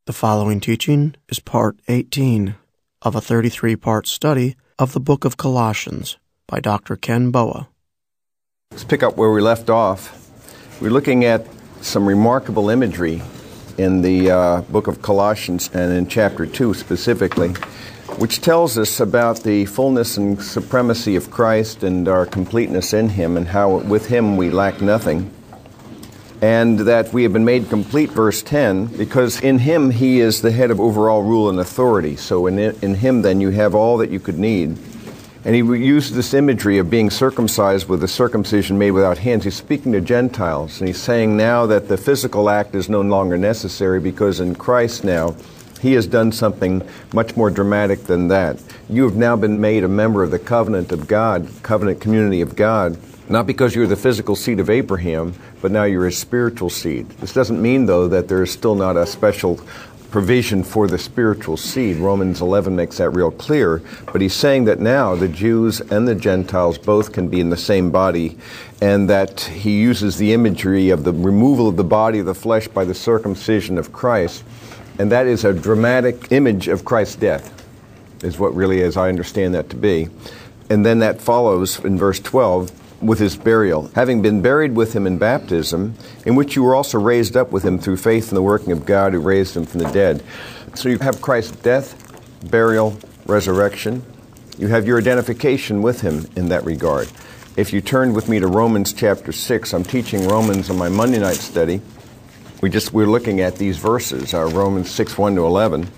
The following teaching is part 18 of a 33-part study of the book of Colossians by Dr. Ken Boa. Let's pick up where we left off. We're looking at some remarkable imagery in the book of Colossians and in chapter 2 specifically, which tells us about the fullness and supremacy of Christ and our completeness in Him and how with Him we lack nothing. And that we have been made complete, verse 10, because in Him He is the head of overall rule and authority. So in Him then you have all that you could need. And he used this imagery of being circumcised with a circumcision made without hands. He's speaking to Gentiles, and he's saying now that the physical act is no longer necessary because in Christ now He has done something much more dramatic than that. You have now been made a member of the covenant of God, covenant community of God, not because you're the physical seed of Abraham, but now you're a spiritual seed. This doesn't mean, though, that there is still not a special provision for the spiritual seed. Romans 11 makes that real clear. But he's saying that now the Jews and the Gentiles both can be in the same body, and that he uses the imagery of the removal of the body of the flesh by the circumcision of Christ. And that is a dramatic image of Christ's death, is what really is, I understand that to be. And then that follows in verse 12, with His burial, having been buried with Him in baptism, in which you were also raised up with Him through faith in the working of God who raised Him from the dead. So you have Christ's death, burial, resurrection. You have your identification with Him in that regard. If you turn with me to Romans chapter 6, I'm teaching Romans on my Monday night study. We're looking at these verses, Romans 6, 1 to 11.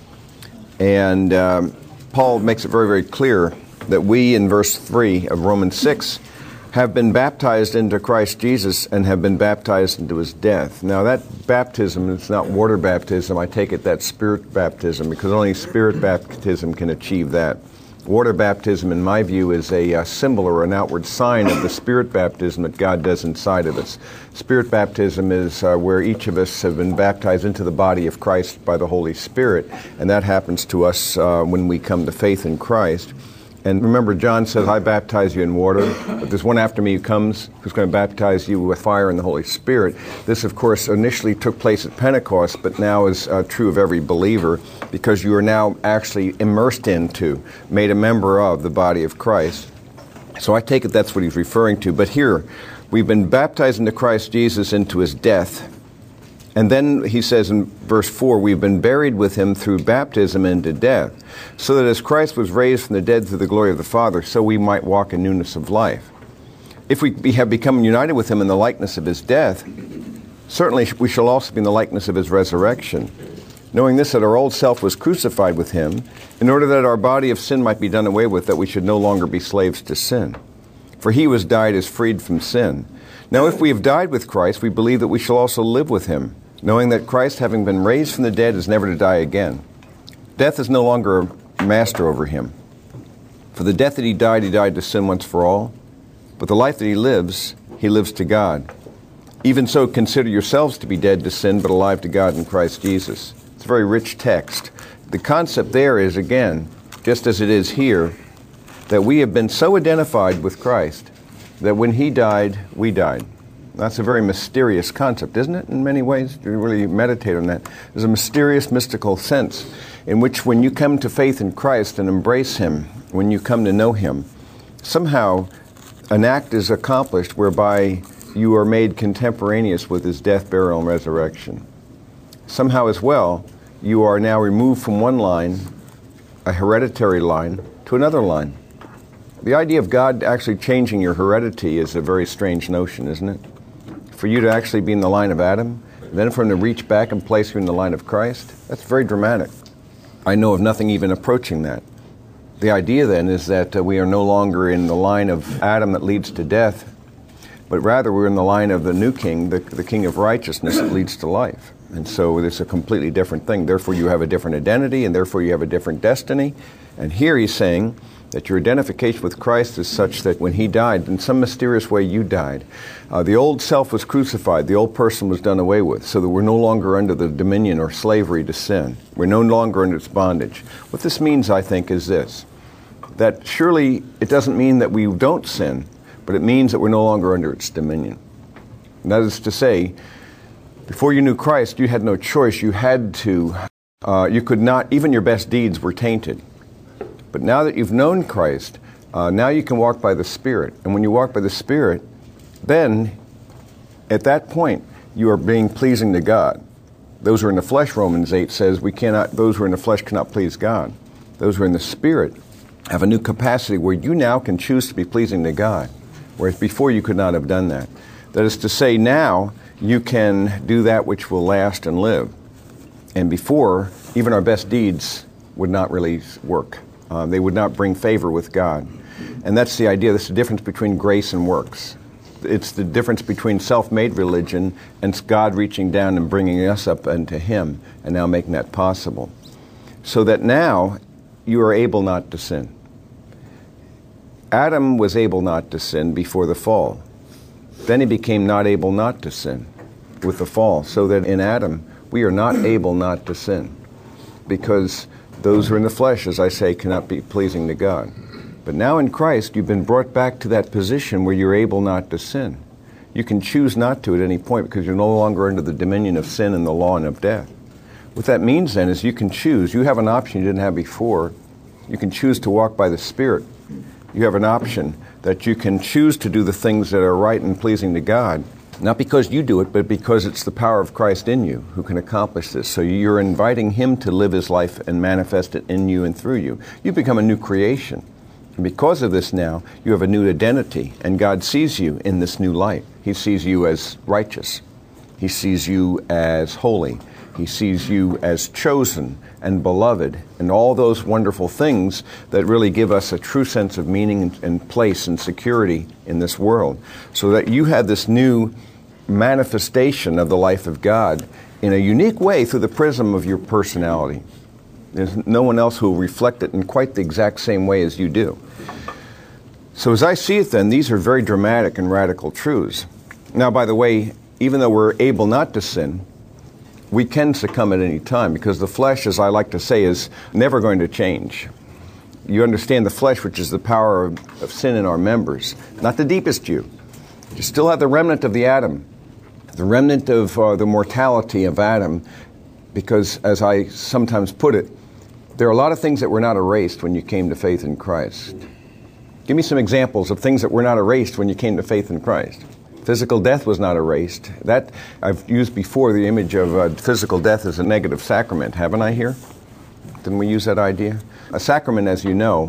And Paul makes it very, very clear that we, in verse 3 of Romans 6, have been baptized into Christ Jesus and have been baptized into His death. Now that baptism is not water baptism. I take it that's spirit baptism, because only spirit baptism can achieve that. Water baptism, in my view, is a symbol or an outward sign of the spirit baptism that God does inside of us. Spirit baptism is where each of us have been baptized into the body of Christ by the Holy Spirit, and that happens to us when we come to faith in Christ. And remember, John says, I baptize you in water, but there's one after me who comes who's going to baptize you with fire and the Holy Spirit. This, of course, initially took place at Pentecost, but now is true of every believer, because you are now actually immersed into, made a member of the body of Christ. So I take it that's what he's referring to. But here, we've been baptized into Christ Jesus into His death. And then he says in verse 4, we've been buried with Him through baptism into death, so that as Christ was raised from the dead through the glory of the Father, so we might walk in newness of life. If we have become united with Him in the likeness of His death, certainly we shall also be in the likeness of His resurrection, knowing this, that our old self was crucified with Him, in order that our body of sin might be done away with, that we should no longer be slaves to sin. For He who has died is freed from sin. Now if we have died with Christ, we believe that we shall also live with Him, knowing that Christ, having been raised from the dead, is never to die again. Death is no longer a master over Him. For the death that He died to sin once for all. But the life that He lives to God. Even so, consider yourselves to be dead to sin, but alive to God in Christ Jesus. It's a very rich text. The concept there is, again, just as it is here, that we have been so identified with Christ that when He died, we died. That's a very mysterious concept, isn't it, in many ways? You really meditate on that. There's a mysterious, mystical sense in which when you come to faith in Christ and embrace Him, when you come to know Him, somehow an act is accomplished whereby you are made contemporaneous with His death, burial, and resurrection. Somehow as well, you are now removed from one line, a hereditary line, to another line. The idea of God actually changing your heredity is a very strange notion, isn't it? For you to actually be in the line of Adam, and then for Him to reach back and place you in the line of Christ, that's very dramatic. I know of nothing even approaching that. The idea then is that we are no longer in the line of Adam that leads to death, but rather we're in the line of the new king, the king of righteousness that leads to life. And so it's a completely different thing. Therefore you have a different identity, and therefore you have a different destiny. And here he's saying that your identification with Christ is such that when He died, in some mysterious way you died. The old self was crucified. The old person was done away with, so that we're no longer under the dominion or slavery to sin. We're no longer under its bondage. What this means, I think, is this, that surely it doesn't mean that we don't sin, but it means that we're no longer under its dominion. And that is to say, Before you knew Christ, you had no choice. You had to, you could not, even your best deeds were tainted. But now that you've known Christ, now you can walk by the Spirit. And when you walk by the Spirit, then at that point, you are being pleasing to God. Those who are in the flesh, Romans 8 says, those who are in the flesh cannot please God. Those who are in the Spirit have a new capacity where you now can choose to be pleasing to God, whereas before you could not have done that. That is to say, now you can do that which will last and live. And before, even our best deeds would not really work. They would not bring favor with God. And that's the idea. That's the difference between grace and works. It's the difference between self-made religion and God reaching down and bringing us up unto Him and now making that possible. So that now you are able not to sin. Adam was able not to sin before the fall. Then he became not able not to sin with the fall. So that in Adam, we are not able not to sin. Because those who are in the flesh, as I say, cannot be pleasing to God. But now in Christ, you've been brought back to that position where you're able not to sin. You can choose not to at any point because you're no longer under the dominion of sin and the law and of death. What that means then is you can choose. You have an option you didn't have before. You can choose to walk by the Spirit. You have an option that you can choose to do the things that are right and pleasing to God, not because you do it, but because it's the power of Christ in you who can accomplish this. So you're inviting Him to live His life and manifest it in you and through you. You become a new creation. And because of this now, you have a new identity, and God sees you in this new light. He sees you as righteous. He sees you as holy. He sees you as chosen and beloved, and all those wonderful things that really give us a true sense of meaning and place and security in this world. So that you have this new manifestation of the life of God in a unique way through the prism of your personality. There's no one else who will reflect it in quite the exact same way as you do. So as I see it then, these are very dramatic and radical truths. Now, by the way, even though we're able not to sin, we can succumb at any time because the flesh, as I like to say, is never going to change. You understand the flesh, which is the power of sin in our members, not the deepest you. You still have the remnant of the Adam, the remnant of the mortality of Adam, because as I sometimes put it, there are a lot of things that were not erased when you came to faith in Christ. Give me some examples of things that were not erased when you came to faith in Christ. Physical death was not erased. That I've used before the image of physical death as a negative sacrament, haven't I here? Didn't we use that idea? A sacrament, as you know,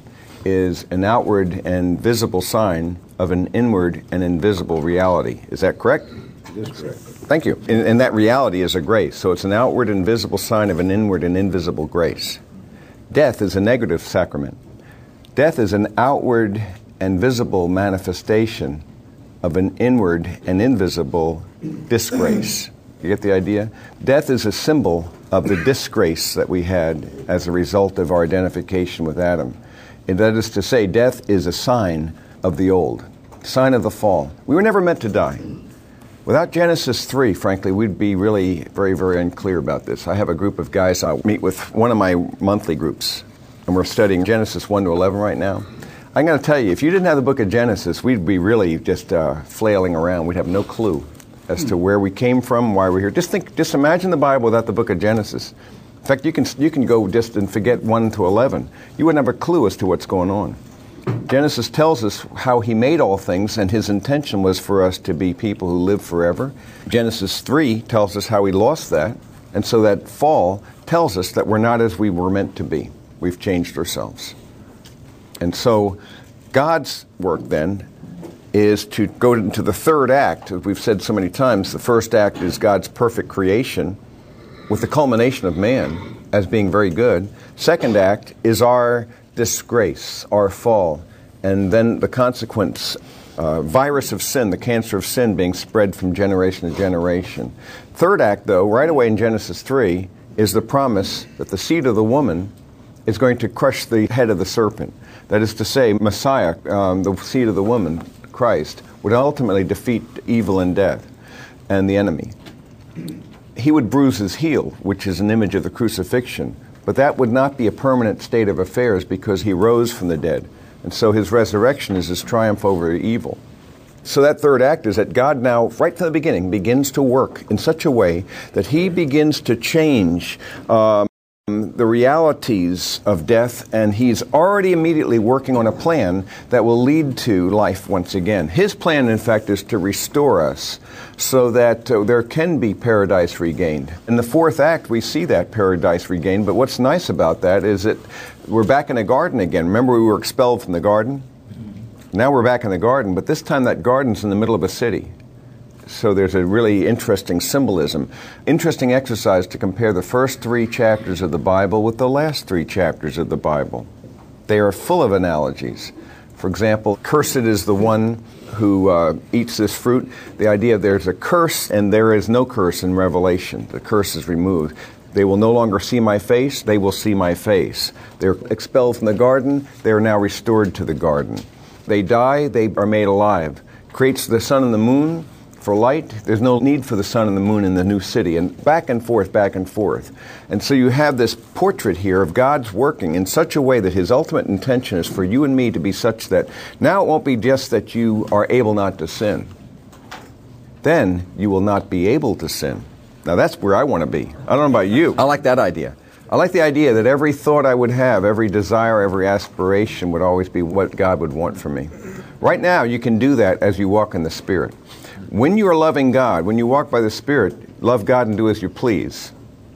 is an outward and visible sign of an inward and invisible reality. Is that correct? It is correct. Thank you. And that reality is a grace. So it's an outward and visible sign of an inward and invisible grace. Death is a negative sacrament. Death is an outward and visible manifestation of an inward and invisible disgrace. You get the idea? Death is a symbol of the disgrace that we had as a result of our identification with Adam. And that is to say, death is a sign of the old, sign of the fall. We were never meant to die. Without Genesis 3, frankly, we'd be really very, very unclear about this. I have a group of guys. I meet with one of my monthly groups, and we're studying Genesis 1 to 11 right now. I'm going to tell you, if you didn't have the book of Genesis, we'd be really just flailing around. We'd have no clue as to where we came from, why we're here. Just imagine the Bible without the book of Genesis. In fact, you can go just and forget 1 to 11. You wouldn't have a clue as to what's going on. Genesis tells us how He made all things, and His intention was for us to be people who live forever. Genesis 3 tells us how He lost that, and so that fall tells us that we're not as we were meant to be. We've changed ourselves. And so God's work then is to go into the third act. As we've said so many times, the first act is God's perfect creation with the culmination of man as being very good. Second act is our disgrace, our fall, and then the consequence, virus of sin, the cancer of sin being spread from generation to generation. Third act, though, right away in Genesis 3, is the promise that the seed of the woman is going to crush the head of the serpent. That is to say, Messiah, the seed of the woman, Christ, would ultimately defeat evil and death and the enemy. He would bruise his heel, which is an image of the crucifixion, but that would not be a permanent state of affairs because He rose from the dead. And so His resurrection is His triumph over evil. So that third act is that God now, right from the beginning, begins to work in such a way that he begins to change the realities of death, and he's already immediately working on a plan that will lead to life once again. His plan, in fact, is to restore us so that there can be paradise regained. In the fourth act, we see that paradise regained, but what's nice about that is that we're back in a garden again. Remember, we were expelled from the garden? Now we're back in the garden, but this time that garden's in the middle of a city. So there's a really interesting symbolism. Interesting exercise to compare the first 3 chapters of the Bible with the last 3 chapters of the Bible. They are full of analogies. For example, cursed is the one who eats this fruit. The idea of there's a curse and there is no curse in Revelation. The curse is removed. They will no longer see my face, they will see my face. They're expelled from the garden, they are now restored to the garden. They die, they are made alive. Creates the sun and the moon for light. There's no need for the sun and the moon in the new city. And back and forth, back and forth. And so you have this portrait here of God's working in such a way that his ultimate intention is for you and me to be such that now it won't be just that you are able not to sin. Then you will not be able to sin. Now that's where I want to be. I don't know about you. I like that idea. I like the idea that every thought I would have, every desire, every aspiration would always be what God would want for me. Right now, you can do that as you walk in the Spirit. When you are loving God, when you walk by the Spirit, love God and do as you please.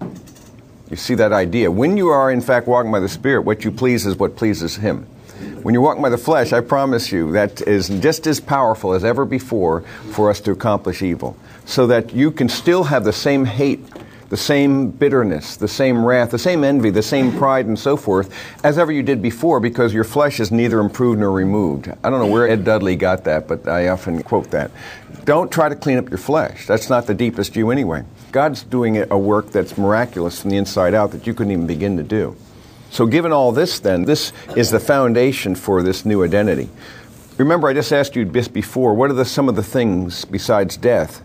You see that idea. When you are, in fact, walking by the Spirit, what you please is what pleases him. When you're walking by the flesh, I promise you, that is just as powerful as ever before for us to accomplish evil. So that you can still have the same hate, the same bitterness, the same wrath, the same envy, the same pride, and so forth, as ever you did before, because your flesh is neither improved nor removed. I don't know where Ed Dudley got that, but I often quote that. Don't try to clean up your flesh. That's not the deepest you anyway. God's doing a work that's miraculous from the inside out that you couldn't even begin to do. So given all this then, this is the foundation for this new identity. Remember, I just asked you just before, what are some of the things besides death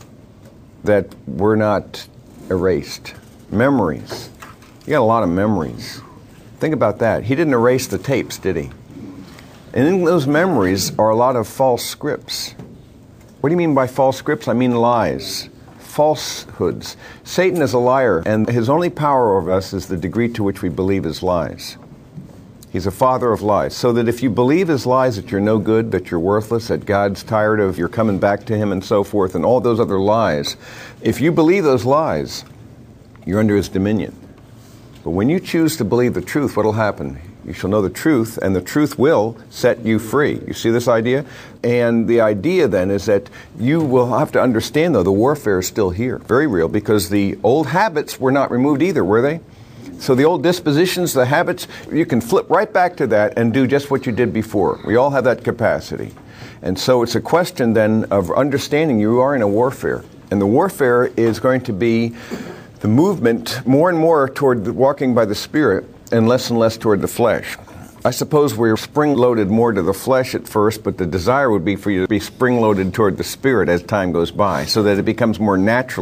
that were not erased? Memories. You got a lot of memories. Think about that. He didn't erase the tapes, did he? And in those memories are a lot of false scripts. What do you mean by false scripts? I mean lies, falsehoods. Satan is a liar, and his only power over us is the degree to which we believe his lies. He's a father of lies. So that if you believe his lies that you're no good, that you're worthless, that God's tired of your coming back to him and so forth, and all those other lies, if you believe those lies, you're under his dominion. But when you choose to believe the truth, what will happen? You shall know the truth, and the truth will set you free. You see this idea? And the idea then is that you will have to understand, though, the warfare is still here. Very real, because the old habits were not removed either, were they? So the old dispositions, the habits, you can flip right back to that and do just what you did before. We all have that capacity. And so it's a question then of understanding you are in a warfare. And the warfare is going to be the movement more and more toward walking by the Spirit and less toward the flesh. I suppose we're spring-loaded more to the flesh at first, but the desire would be for you to be spring-loaded toward the Spirit as time goes by, so that it becomes more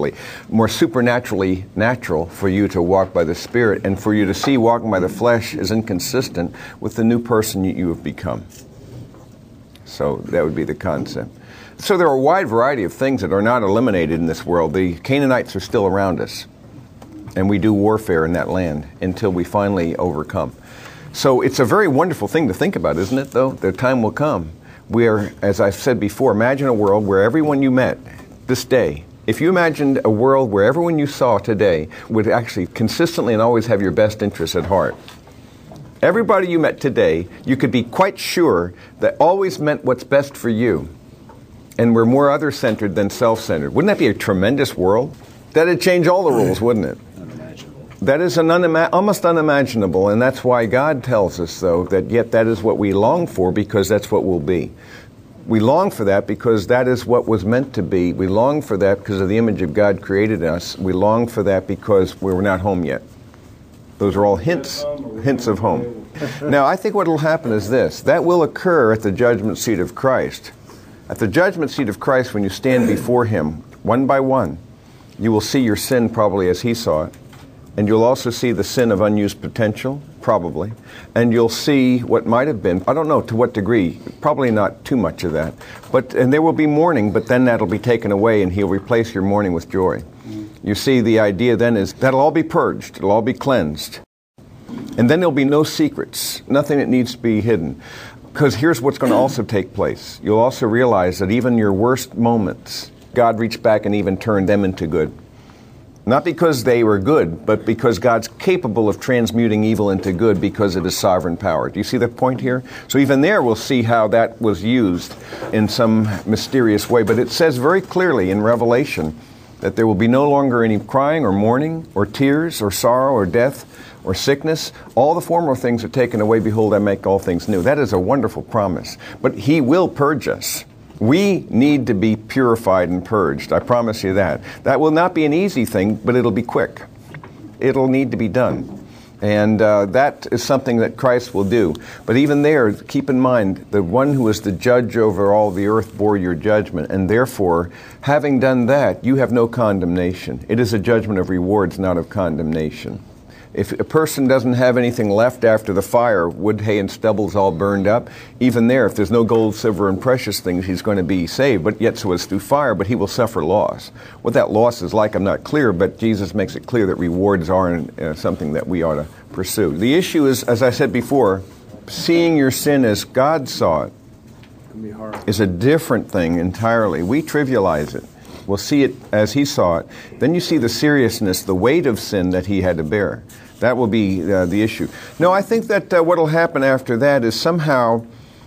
supernaturally natural for you to walk by the Spirit, and for you to see walking by the flesh is inconsistent with the new person you have become. So that would be the concept. So there are a wide variety of things that are not eliminated in this world. The Canaanites are still around us, and we do warfare in that land until we finally overcome. So it's a very wonderful thing to think about, isn't it, though? The time will come where, as I've said before, imagine a world where everyone you met this day, if you imagined a world where everyone you saw today would actually consistently and always have your best interests at heart. Everybody you met today, you could be quite sure that always meant what's best for you and were more other-centered than self-centered. Wouldn't that be a tremendous world? That'd change all the rules, wouldn't it? That is almost unimaginable, and that's why God tells us, though, that yet that is what we long for, because that's what we'll be. We long for that because that is what was meant to be. We long for that because of the image of God created us. We long for that because we're not home yet. Those are all hints of home. Now, I think what will happen is this. That will occur at the judgment seat of Christ. At the judgment seat of Christ, when you stand before him, one by one, you will see your sin probably as he saw it. And you'll also see the sin of unused potential. probably, and you'll see what might have been. I don't know to what degree, probably not too much of that. And there will be mourning, but then that'll be taken away, and he'll replace your mourning with joy. You see, the idea then is that'll all be purged, it'll all be cleansed. And then there'll be no secrets, nothing that needs to be hidden. Because here's what's going to also take place. You'll also realize that even your worst moments, God reached back and even turned them into good. Not because they were good, but because God's capable of transmuting evil into good because of his sovereign power. Do you see the point here? So even there we'll see how that was used in some mysterious way. But it says very clearly in Revelation that there will be no longer any crying or mourning or tears or sorrow or death or sickness. All the former things are taken away. Behold, I make all things new. That is a wonderful promise. But he will purge us. We need to be purified and purged. I promise you that. That will not be an easy thing, but it'll be quick. It'll need to be done. And that is something that Christ will do. But even there, keep in mind, the one who is the judge over all the earth bore your judgment. And therefore, having done that, you have no condemnation. It is a judgment of rewards, not of condemnation. If a person doesn't have anything left after the fire, wood, hay, and stubble's all burned up, even there, if there's no gold, silver, and precious things, he's going to be saved, but yet so is through fire, but he will suffer loss. What that loss is like, I'm not clear, but Jesus makes it clear that rewards aren't something that we ought to pursue. The issue is, as I said before, seeing your sin as God saw it is a different thing entirely. We trivialize it. We'll see it as he saw it. Then you see the seriousness, the weight of sin that he had to bear. That will be the issue. No, I think that what will happen after that is somehow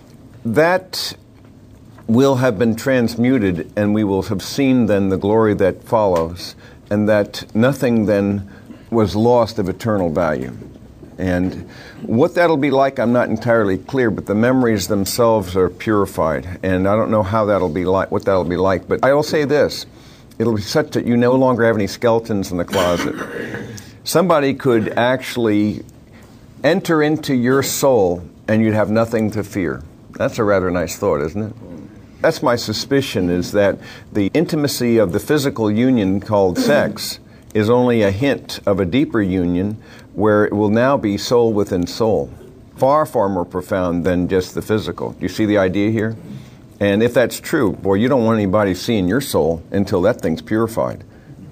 that will have been transmuted, and we will have seen then the glory that follows, and that nothing then was lost of eternal value. And what that'll be like, I'm not entirely clear, but the memories themselves are purified, and I don't know how that'll be like, what that'll be like. But I will say this: it'll be such that you no longer have any skeletons in the closet. Somebody could actually enter into your soul, and you'd have nothing to fear. That's a rather nice thought, isn't it? That's my suspicion, is that the intimacy of the physical union called sex is only a hint of a deeper union where it will now be soul within soul. Far, far more profound than just the physical. Do you see the idea here? And if that's true, boy, you don't want anybody seeing your soul until that thing's purified.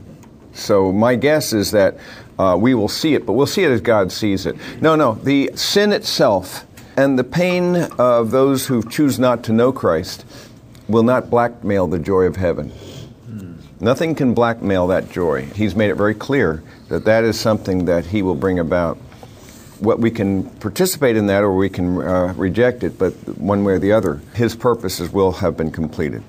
So my guess is that we will see it, but we'll see it as God sees it. No, the sin itself and the pain of those who choose not to know Christ will not blackmail the joy of heaven. Nothing can blackmail that joy. He's made it very clear that that is something that he will bring about. What we can participate in that, or we can reject it, but one way or the other, his purposes will have been completed.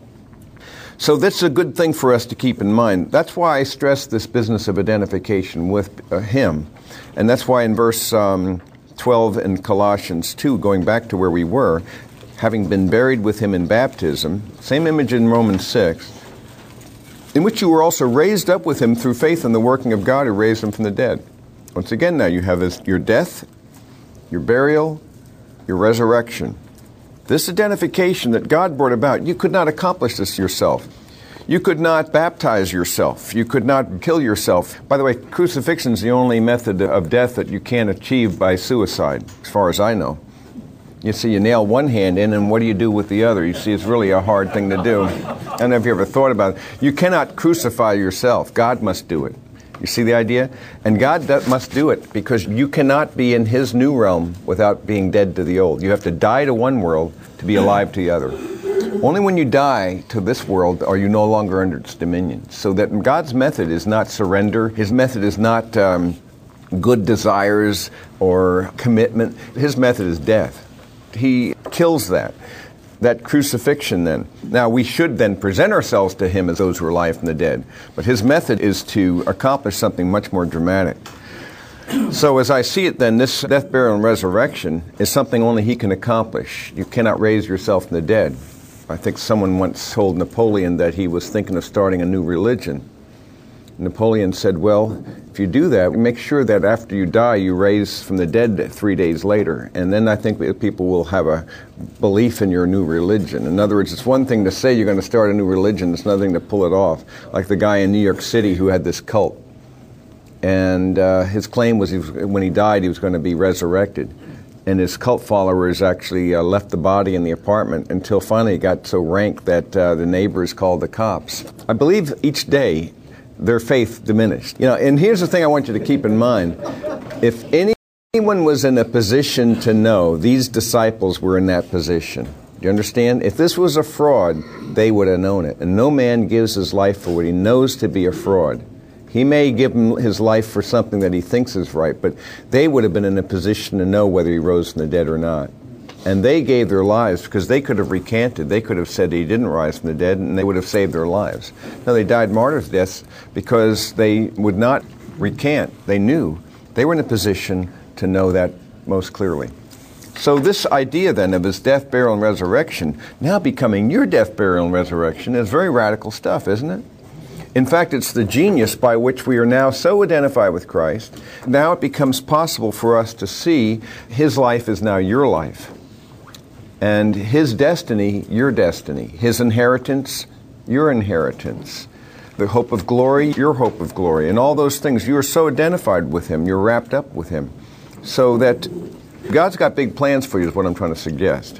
So that's a good thing for us to keep in mind. That's why I stress this business of identification with him. And that's why in verse 12 in Colossians 2, going back to where we were, having been buried with him in baptism, same image in Romans 6, in which you were also raised up with him through faith in the working of God who raised him from the dead. Once again now you have your death, your burial, your resurrection. This identification that God brought about, you could not accomplish this yourself. You could not baptize yourself. You could not kill yourself. By the way, crucifixion is the only method of death that you can't achieve by suicide, as far as I know. You see, you nail one hand in, and what do you do with the other? You see, it's really a hard thing to do. I don't know if you ever thought about it. You cannot crucify yourself. God must do it. You see the idea? And God must do it, because you cannot be in his new realm without being dead to the old. You have to die to one world to be alive to the other. Only when you die to this world are you no longer under its dominion. So that God's method is not surrender. His method is not good desires or commitment. His method is death. He kills that crucifixion then. Now, we should then present ourselves to him as those who are alive from the dead. But his method is to accomplish something much more dramatic. So as I see it then, this death, burial, and resurrection is something only he can accomplish. You cannot raise yourself from the dead. I think someone once told Napoleon that he was thinking of starting a new religion. Napoleon said, well, if you do that, make sure that after you die, you raise from the dead 3 days later. And then I think people will have a belief in your new religion. In other words, it's one thing to say you're going to start a new religion. It's another thing to pull it off. Like the guy in New York City who had this cult. And his claim was when he died, he was going to be resurrected. And his cult followers actually left the body in the apartment until finally it got so rank that the neighbors called the cops. I believe each day their faith diminished. And here's the thing I want you to keep in mind. If anyone was in a position to know, these disciples were in that position. Do you understand? If this was a fraud, they would have known it. And no man gives his life for what he knows to be a fraud. He may give him his life for something that he thinks is right, but they would have been in a position to know whether he rose from the dead or not. And they gave their lives because they could have recanted. They could have said he didn't rise from the dead, and they would have saved their lives. No, they died martyrs' deaths because they would not recant. They knew. They were in a position to know that most clearly. So this idea then of his death, burial, and resurrection now becoming your death, burial, and resurrection is very radical stuff, isn't it? In fact, it's the genius by which we are now so identified with Christ. Now it becomes possible for us to see his life is now your life. And his destiny, your destiny. His inheritance, your inheritance. The hope of glory, your hope of glory. And all those things, you are so identified with him, you're wrapped up with him. So that God's got big plans for you is what I'm trying to suggest.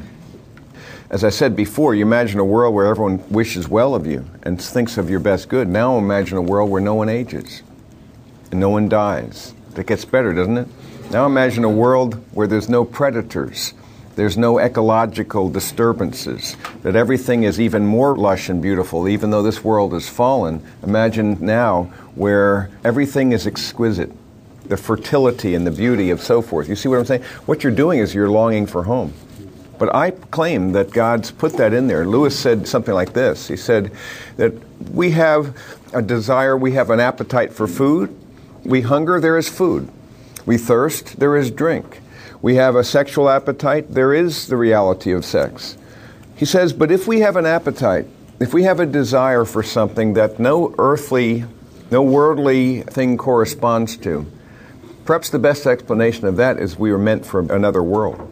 As I said before, you imagine a world where everyone wishes well of you and thinks of your best good. Now imagine a world where no one ages and no one dies. That gets better, doesn't it? Now imagine a world where there's no predators. There's no ecological disturbances, that everything is even more lush and beautiful, even though this world is fallen. Imagine now where everything is exquisite, the fertility and the beauty of so forth. You see what I'm saying? What you're doing is you're longing for home. But I claim that God's put that in there. Lewis said something like this. He said that we have a desire, we have an appetite for food. We hunger, there is food. We thirst, there is drink. We have a sexual appetite, there is the reality of sex. He says, but if we have an appetite, if we have a desire for something that no earthly, no worldly thing corresponds to, perhaps the best explanation of that is we were meant for another world.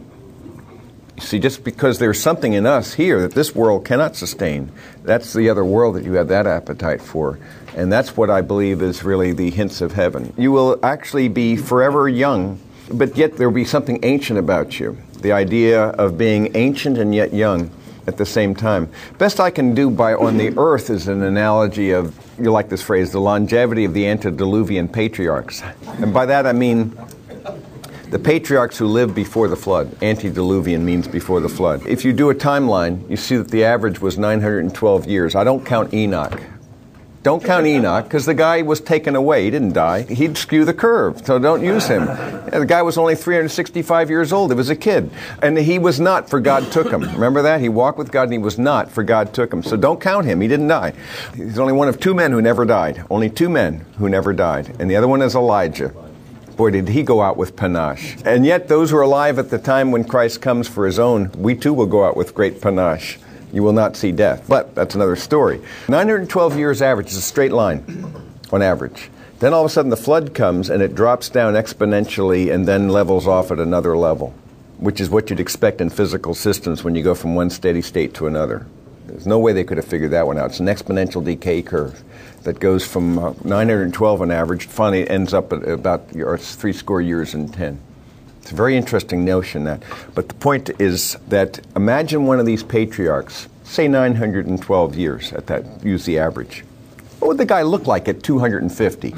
See, just because there's something in us here that this world cannot sustain, that's the other world that you have that appetite for. And that's what I believe is really the hints of heaven. You will actually be forever young, but yet there will be something ancient about you. The idea of being ancient and yet young at the same time. Best I can do on the earth is an analogy of, you like this phrase, the longevity of the antediluvian patriarchs. And by that I mean the patriarchs who lived before the flood. Antediluvian means before the flood. If you do a timeline, you see that the average was 912 years. I don't count Enoch. Don't count Enoch, because the guy was taken away. He didn't die. He'd skew the curve, so don't use him. The guy was only 365 years old. He was a kid. And he was not, for God took him. Remember that? He walked with God, and he was not, for God took him. So don't count him. He didn't die. He's only one of two men who never died. Only two men who never died. And the other one is Elijah. Boy, did he go out with panache. And yet those who are alive at the time when Christ comes for his own, we too will go out with great panache. You will not see death. But that's another story. 912 years average is a straight line on average. Then all of a sudden the flood comes and it drops down exponentially and then levels off at another level, which is what you'd expect in physical systems when you go from one steady state to another. There's no way they could have figured that one out. It's an exponential decay curve that goes from 912 on average, finally ends up at about 70 years and 10. It's a very interesting notion, that. But the point is that imagine one of these patriarchs, say 912 years at that, use the average. What would the guy look like at 250?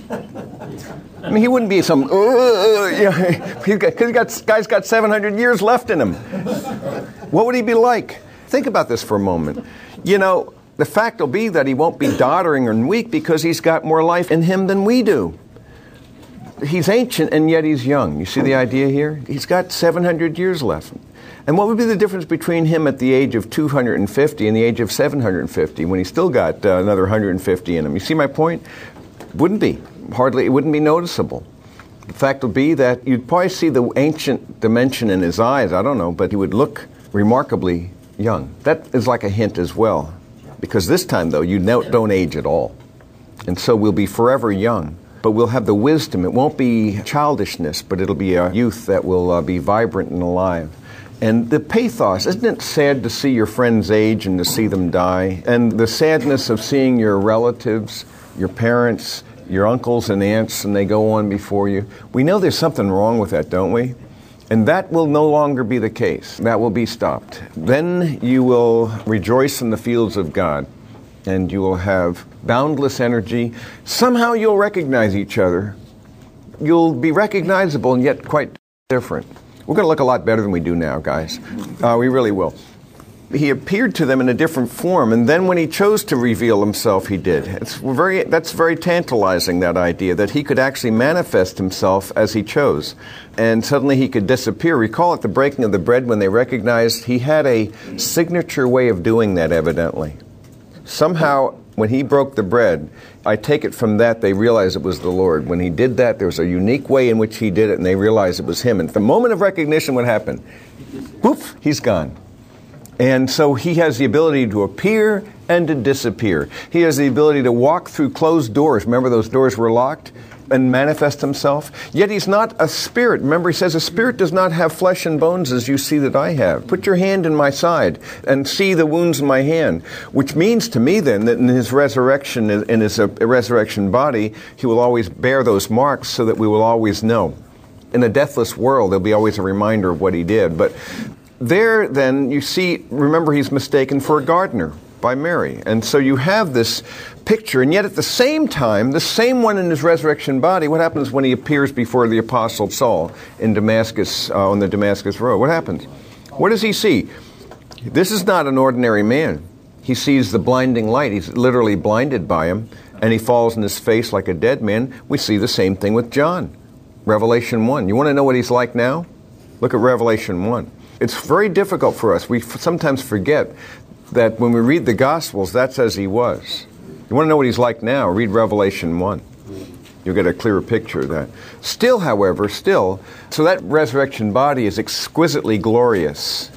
I mean, he wouldn't be some, because guy's got 700 years left in him. What would he be like? Think about this for a moment. You know, the fact will be that he won't be doddering and weak because he's got more life in him than we do. He's ancient and yet he's young. You see the idea here? He's got 700 years left. And what would be the difference between him at the age of 250 and the age of 750 when he's still got another 150 in him? You see my point? Wouldn't be. Hardly, it wouldn't be noticeable. The fact would be that you'd probably see the ancient dimension in his eyes, I don't know, but he would look remarkably young. That is like a hint as well. Because this time, though, you don't age at all. And so we'll be forever young. But we'll have the wisdom. It won't be childishness, but it'll be a youth that will be vibrant and alive. And the pathos, isn't it sad to see your friends age and to see them die? And the sadness of seeing your relatives, your parents, your uncles and aunts, and they go on before you. We know there's something wrong with that, don't we? And that will no longer be the case. That will be stopped. Then you will rejoice in the fields of God, and you will have boundless energy. Somehow you'll recognize each other. You'll be recognizable and yet quite different. We're going to look a lot better than we do now, guys. We really will. He appeared to them in a different form, and then when he chose to reveal himself, he did. That's very tantalizing, that idea, that he could actually manifest himself as he chose. And suddenly he could disappear. Recall at the breaking of the bread when they recognized he had a signature way of doing that, evidently. Somehow, when he broke the bread, I take it from that they realized it was the Lord. When he did that, there was a unique way in which he did it, and they realized it was him. And at the moment of recognition, what happened? Poof, he's gone. And so he has the ability to appear and to disappear. He has the ability to walk through closed doors. Remember, those doors were locked? And manifest himself. Yet he's not a spirit. Remember, he says, a spirit does not have flesh and bones as you see that I have. Put your hand in my side and see the wounds in my hand. Which means to me then that in his resurrection, in his resurrection body, he will always bear those marks so that we will always know. In a deathless world, there'll be always a reminder of what he did. But there then, you see, remember, he's mistaken for a gardener by Mary. And so you have this picture, and yet at the same time, the same one in his resurrection body, what happens when he appears before the Apostle Saul in Damascus, on the Damascus Road? What happens? What does he see? This is not an ordinary man. He sees the blinding light. He's literally blinded by him, and he falls on his face like a dead man. We see the same thing with John. Revelation 1. You want to know what he's like now? Look at Revelation 1. It's very difficult for us. We sometimes forget that when we read the Gospels, that's as he was. You want to know what he's like now? Read Revelation 1. You'll get a clearer picture of that. Still, however, so that resurrection body is exquisitely glorious.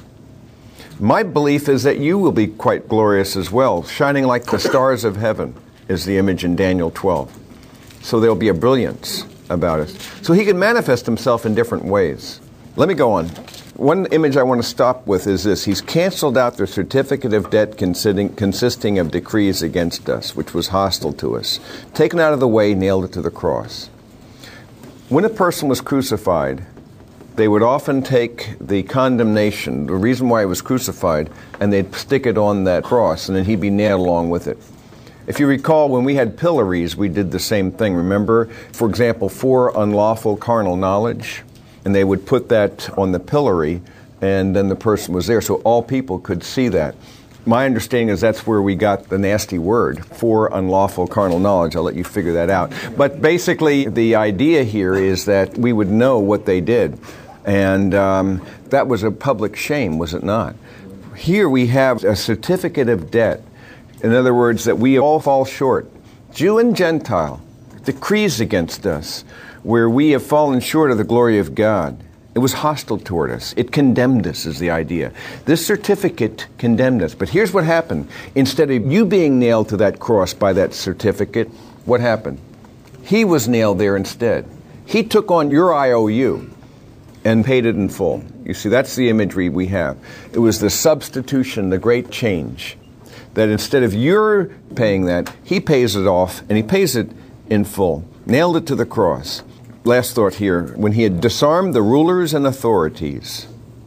My belief is that you will be quite glorious as well, shining like the stars of heaven, is the image in Daniel 12. So there'll be a brilliance about it. So he can manifest himself in different ways. Let me go on. One image I want to stop with is this. He's canceled out the certificate of debt consisting of decrees against us, which was hostile to us. Taken out of the way, nailed it to the cross. When a person was crucified, they would often take the condemnation, the reason why he was crucified, and they'd stick it on that cross, and then he'd be nailed along with it. If you recall, when we had pillories, we did the same thing. Remember, for example, for unlawful carnal knowledge, and they would put that on the pillory, and then the person was there, so all people could see that. My understanding is that's where we got the nasty word, for unlawful carnal knowledge. I'll let you figure that out. But basically, the idea here is that we would know what they did. And that was a public shame, was it not? Here we have a certificate of debt. In other words, that we all fall short. Jew and Gentile, decrees against us, where we have fallen short of the glory of God. It was hostile toward us. It condemned us, is the idea. This certificate condemned us. But here's what happened. Instead of you being nailed to that cross by that certificate, what happened? He was nailed there instead. He took on your IOU and paid it in full. You see, that's the imagery we have. It was the substitution, the great change. That instead of your paying that, he pays it off, and he pays it in full. Nailed it to the cross. Last thought here. When he had disarmed the rulers and authorities,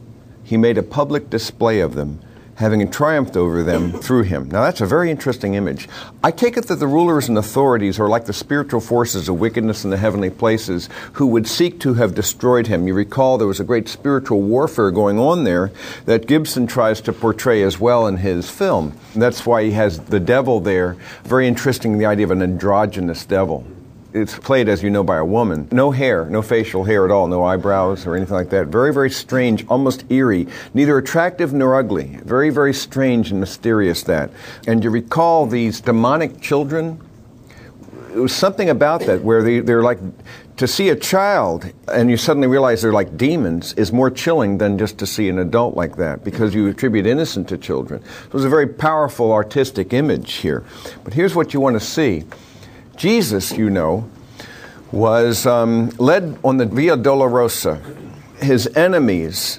he made a public display of them, having triumphed over them through him. Now that's a very interesting image. I take it that the rulers and authorities are like the spiritual forces of wickedness in the heavenly places who would seek to have destroyed him. You recall there was a great spiritual warfare going on there that Gibson tries to portray as well in his film. And that's why he has the devil there. Very interesting, the idea of an androgynous devil. It's played, as you know, by a woman. No hair, no facial hair at all, no eyebrows or anything like that. Very, very strange, almost eerie. Neither attractive nor ugly. Very, very strange and mysterious, that. And you recall these demonic children? It was something about that where they're like, to see a child and you suddenly realize they're like demons is more chilling than just to see an adult like that, because you attribute innocent to children. It was a very powerful artistic image here. But here's what you want to see. Jesus, you know, was led on the Via Dolorosa. His enemies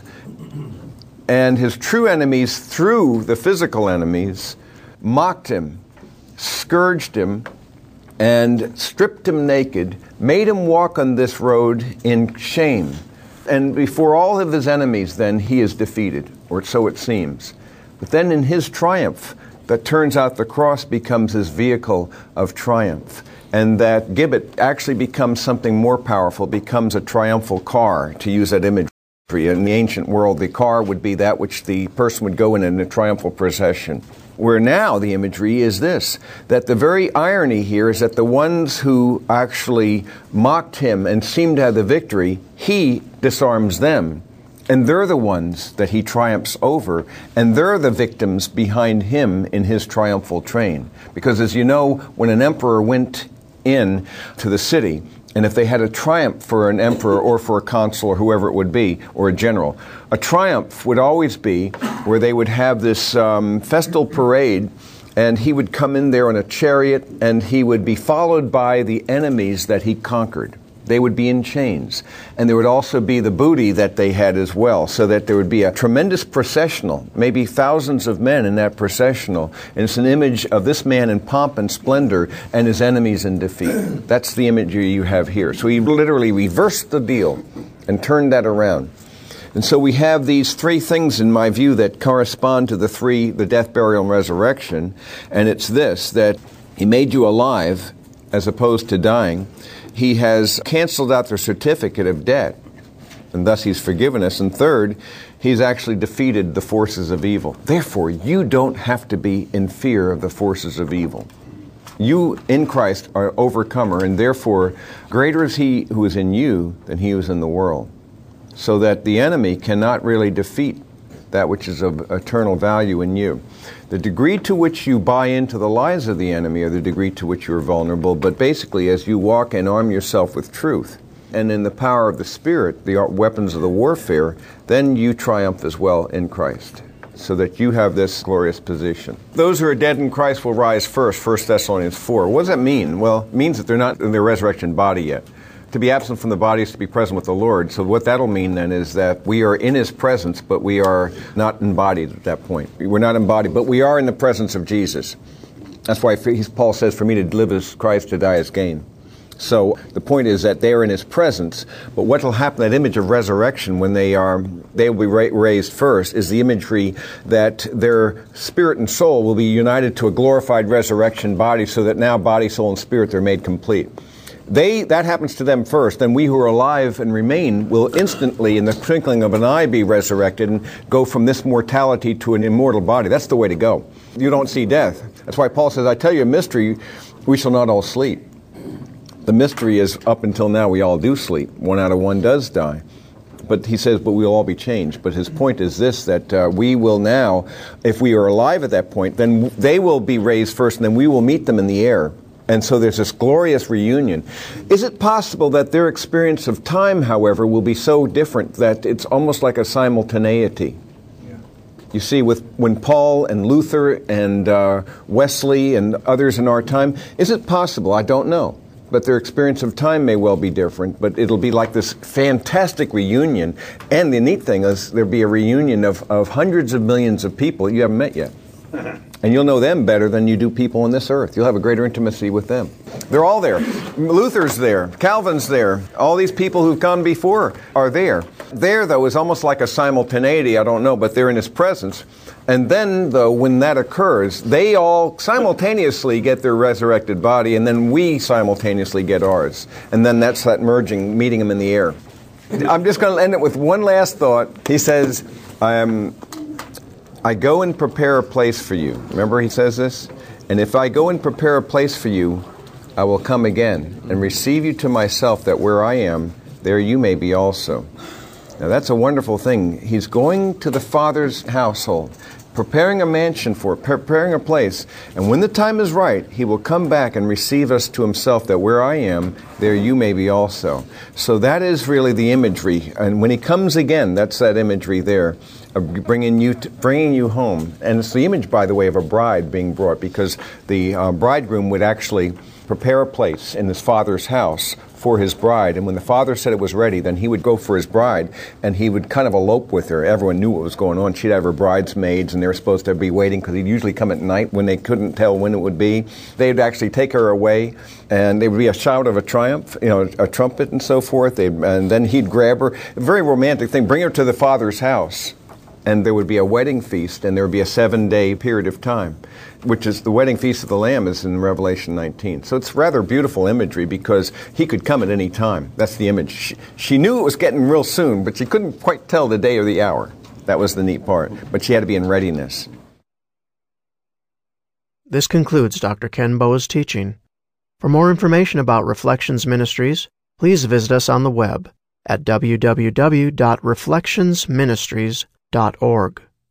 and his true enemies through the physical enemies mocked him, scourged him, and stripped him naked, made him walk on this road in shame. And before all of his enemies, then, he is defeated, or so it seems. But then in his triumph, that turns out the cross becomes his vehicle of triumph. And that gibbet actually becomes something more powerful, becomes a triumphal car, to use that imagery. In the ancient world, the car would be that which the person would go in a triumphal procession. Where now the imagery is this, that the very irony here is that the ones who actually mocked him and seemed to have the victory, he disarms them. And they're the ones that he triumphs over, and they're the victims behind him in his triumphal train. Because as you know, when an emperor went in to the city, and if they had a triumph for an emperor or for a consul or whoever it would be, or a general, a triumph would always be where they would have this festal parade, and he would come in there on a chariot, and he would be followed by the enemies that he conquered. They would be in chains. And there would also be the booty that they had as well, so that there would be a tremendous processional, maybe thousands of men in that processional. And it's an image of this man in pomp and splendor and his enemies in defeat. That's the imagery you have here. So he literally reversed the deal and turned that around. And so we have these three things, in my view, that correspond to the death, burial, and resurrection. And it's this, that he made you alive as opposed to dying. He has canceled out their certificate of debt, and thus he's forgiven us. And third, he's actually defeated the forces of evil. Therefore, you don't have to be in fear of the forces of evil. You, in Christ, are overcomer, and therefore, greater is he who is in you than he who is in the world. So that the enemy cannot really defeat that which is of eternal value in you. The degree to which you buy into the lies of the enemy are the degree to which you are vulnerable, but basically as you walk and arm yourself with truth, and in the power of the Spirit, the weapons of the warfare, then you triumph as well in Christ, so that you have this glorious position. Those who are dead in Christ will rise first, 1 Thessalonians 4. What does that mean? Well, it means that they're not in their resurrection body yet. To be absent from the body is to be present with the Lord. So what that'll mean then is that we are in His presence, but we are not embodied at that point. We're not embodied, but we are in the presence of Jesus. That's why Paul says, for me to live as Christ, to die as gain. So the point is that they are in His presence, but what will happen, that image of resurrection, when they will be raised first, is the imagery that their spirit and soul will be united to a glorified resurrection body, so that now body, soul, and spirit, they're made complete. That happens to them first, then we who are alive and remain will instantly, in the twinkling of an eye, be resurrected and go from this mortality to an immortal body. That's the way to go. You don't see death. That's why Paul says, I tell you a mystery, we shall not all sleep. The mystery is, up until now, we all do sleep. 1 out of 1 does die. But he says, but we'll all be changed. But his point is this, that we will now, if we are alive at that point, then they will be raised first, and then we will meet them in the air. And so there's this glorious reunion. Is it possible that their experience of time, however, will be so different that it's almost like a simultaneity? Yeah. You see, when Paul and Luther and Wesley and others in our time, is it possible? I don't know. But their experience of time may well be different, but it'll be like this fantastic reunion. And the neat thing is there'll be a reunion of hundreds of millions of people you haven't met yet. And you'll know them better than you do people on this earth. You'll have a greater intimacy with them. They're all there. Luther's there. Calvin's there. All these people who've gone before are there. There, though, is almost like a simultaneity. I don't know, but they're in His presence. And then, though, when that occurs, they all simultaneously get their resurrected body, and then we simultaneously get ours. And then that's that merging, meeting Him in the air. I'm just going to end it with one last thought. He says, I go and prepare a place for you. Remember he says this? And if I go and prepare a place for you, I will come again and receive you to myself, that where I am, there you may be also. Now that's a wonderful thing. He's going to the Father's household, preparing a mansion for it, preparing a place. And when the time is right, He will come back and receive us to Himself, that where I am, there you may be also. So that is really the imagery. And when He comes again, that's that imagery there, of bringing you home. And it's the image, by the way, of a bride being brought, because the bridegroom would actually prepare a place in his father's house for his bride, and when the father said it was ready, then he would go for his bride, and he would kind of elope with her. Everyone knew what was going on. She'd have her bridesmaids, and they were supposed to be waiting because he'd usually come at night when they couldn't tell when it would be. They'd actually take her away, and there would be a shout of a triumph, a trumpet and so forth, and then he'd grab her. A very romantic thing, bring her to the father's house, and there would be a wedding feast, and there would be a 7-day period of time, which is the wedding feast of the Lamb is in Revelation 19. So it's rather beautiful imagery because he could come at any time. That's the image. She knew it was getting real soon, but she couldn't quite tell the day or the hour. That was the neat part. But she had to be in readiness. This concludes Dr. Ken Boa's teaching. For more information about Reflections Ministries, please visit us on the web at www.reflectionsministries.org.